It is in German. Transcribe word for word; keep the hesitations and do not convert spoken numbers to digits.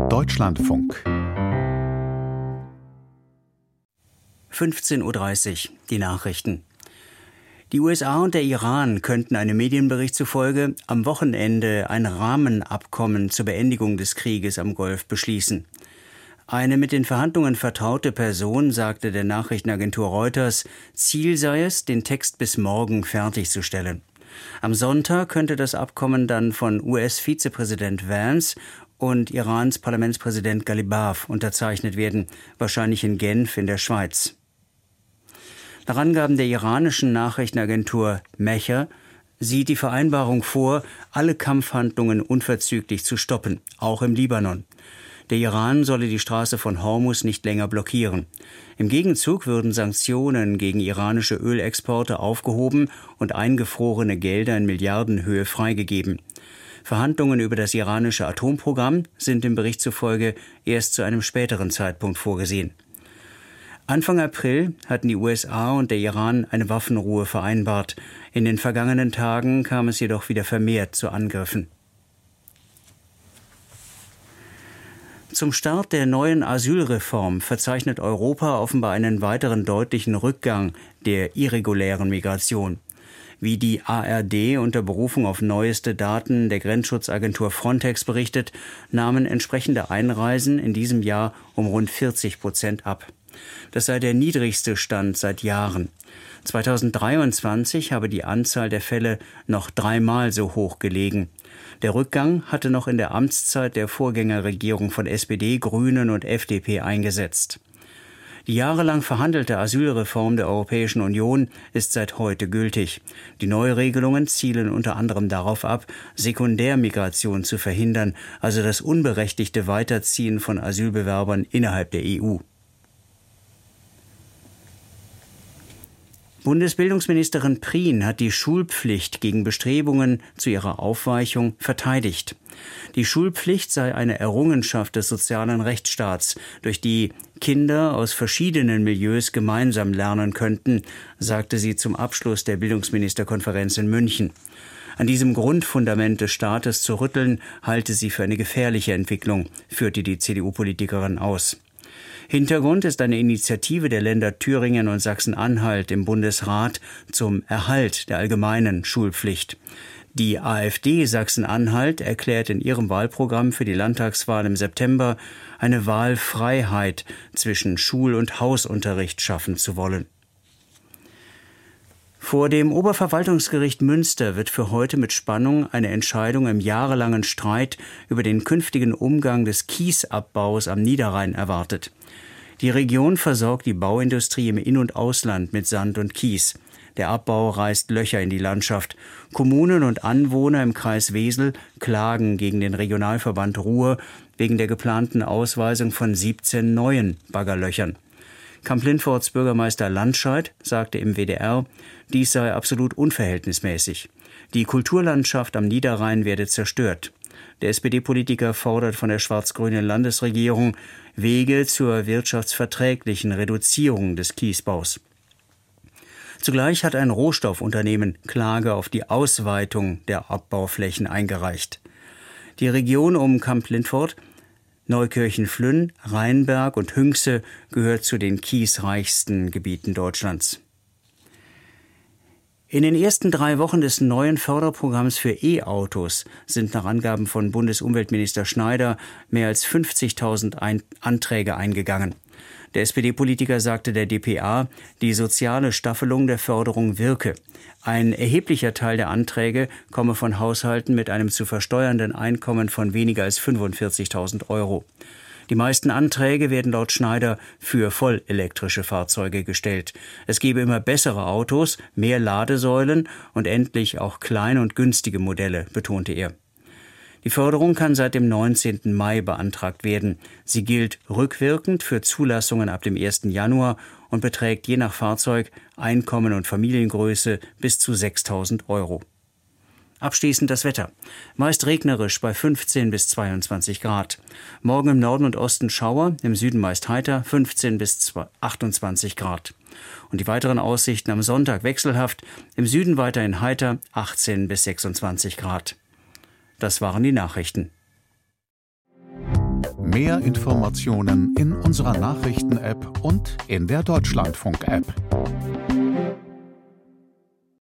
Deutschlandfunk. fünfzehn Uhr dreißig, die Nachrichten. Die U S A und der Iran könnten einem Medienbericht zufolge am Wochenende ein Rahmenabkommen zur Beendigung des Krieges am Golf beschließen. Eine mit den Verhandlungen vertraute Person sagte der Nachrichtenagentur Reuters, Ziel sei es, den Text bis morgen fertigzustellen. Am Sonntag könnte das Abkommen dann von U S-Vizepräsident Vance und Irans Parlamentspräsident Ghalibaf unterzeichnet werden, wahrscheinlich in Genf in der Schweiz. Nach Angaben der iranischen Nachrichtenagentur Mecher sieht die Vereinbarung vor, alle Kampfhandlungen unverzüglich zu stoppen, auch im Libanon. Der Iran solle die Straße von Hormuz nicht länger blockieren. Im Gegenzug würden Sanktionen gegen iranische Ölexporte aufgehoben und eingefrorene Gelder in Milliardenhöhe freigegeben. Verhandlungen über das iranische Atomprogramm sind dem Bericht zufolge erst zu einem späteren Zeitpunkt vorgesehen. Anfang April hatten die U S A und der Iran eine Waffenruhe vereinbart. In den vergangenen Tagen kam es jedoch wieder vermehrt zu Angriffen. Zum Start der neuen Asylreform verzeichnet Europa offenbar einen weiteren deutlichen Rückgang der irregulären Migration. Wie die A R D unter Berufung auf neueste Daten der Grenzschutzagentur Frontex berichtet, nahmen entsprechende Einreisen in diesem Jahr um rund vierzig Prozent ab. Das sei der niedrigste Stand seit Jahren. zweitausenddreiundzwanzig habe die Anzahl der Fälle noch dreimal so hoch gelegen. Der Rückgang hatte noch in der Amtszeit der Vorgängerregierung von S P D, Grünen und F D P eingesetzt. Die jahrelang verhandelte Asylreform der Europäischen Union ist seit heute gültig. Die Neuregelungen zielen unter anderem darauf ab, Sekundärmigration zu verhindern, also das unberechtigte Weiterziehen von Asylbewerbern innerhalb der E U. Bundesbildungsministerin Prien hat die Schulpflicht gegen Bestrebungen zu ihrer Aufweichung verteidigt. Die Schulpflicht sei eine Errungenschaft des sozialen Rechtsstaats, durch die Kinder aus verschiedenen Milieus gemeinsam lernen könnten, sagte sie zum Abschluss der Bildungsministerkonferenz in München. An diesem Grundfundament des Staates zu rütteln, halte sie für eine gefährliche Entwicklung, führte die C D U-Politikerin aus. Hintergrund ist eine Initiative der Länder Thüringen und Sachsen-Anhalt im Bundesrat zum Erhalt der allgemeinen Schulpflicht. Die AfD Sachsen-Anhalt erklärt in ihrem Wahlprogramm für die Landtagswahl im September, eine Wahlfreiheit zwischen Schul- und Hausunterricht schaffen zu wollen. Vor dem Oberverwaltungsgericht Münster wird für heute mit Spannung eine Entscheidung im jahrelangen Streit über den künftigen Umgang des Kiesabbaus am Niederrhein erwartet. Die Region versorgt die Bauindustrie im In- und Ausland mit Sand und Kies. Der Abbau reißt Löcher in die Landschaft. Kommunen und Anwohner im Kreis Wesel klagen gegen den Regionalverband Ruhr wegen der geplanten Ausweisung von siebzehn neuen Baggerlöchern. Kamp-Lintforts Bürgermeister Landscheid sagte im W D R, dies sei absolut unverhältnismäßig. Die Kulturlandschaft am Niederrhein werde zerstört. Der S P D-Politiker fordert von der schwarz-grünen Landesregierung Wege zur wirtschaftsverträglichen Reduzierung des Kiesbaus. Zugleich hat ein Rohstoffunternehmen Klage auf die Ausweitung der Abbauflächen eingereicht. Die Region um Kamp-Lintfort, Neukirchen-Flünn, Rheinberg und Hünxe gehört zu den kiesreichsten Gebieten Deutschlands. In den ersten drei Wochen des neuen Förderprogramms für E-Autos sind nach Angaben von Bundesumweltminister Schneider mehr als fünfzigtausend Ein- Anträge eingegangen. Der S P D-Politiker sagte der D P A, die soziale Staffelung der Förderung wirke. Ein erheblicher Teil der Anträge komme von Haushalten mit einem zu versteuernden Einkommen von weniger als fünfundvierzigtausend Euro. Die meisten Anträge werden laut Schneider für vollelektrische Fahrzeuge gestellt. Es gebe immer bessere Autos, mehr Ladesäulen und endlich auch kleine und günstige Modelle, betonte er. Die Förderung kann seit dem neunzehnten Mai beantragt werden. Sie gilt rückwirkend für Zulassungen ab dem ersten Januar und beträgt je nach Fahrzeug, Einkommen und Familiengröße bis zu sechstausend Euro. Abschließend das Wetter. Meist regnerisch bei fünfzehn bis zweiundzwanzig Grad. Morgen im Norden und Osten Schauer, im Süden meist heiter, fünfzehn bis achtundzwanzig Grad. Und die weiteren Aussichten am Sonntag wechselhaft, im Süden weiterhin heiter, achtzehn bis sechsundzwanzig Grad. Das waren die Nachrichten. Mehr Informationen in unserer Nachrichten-App und in der Deutschlandfunk-App.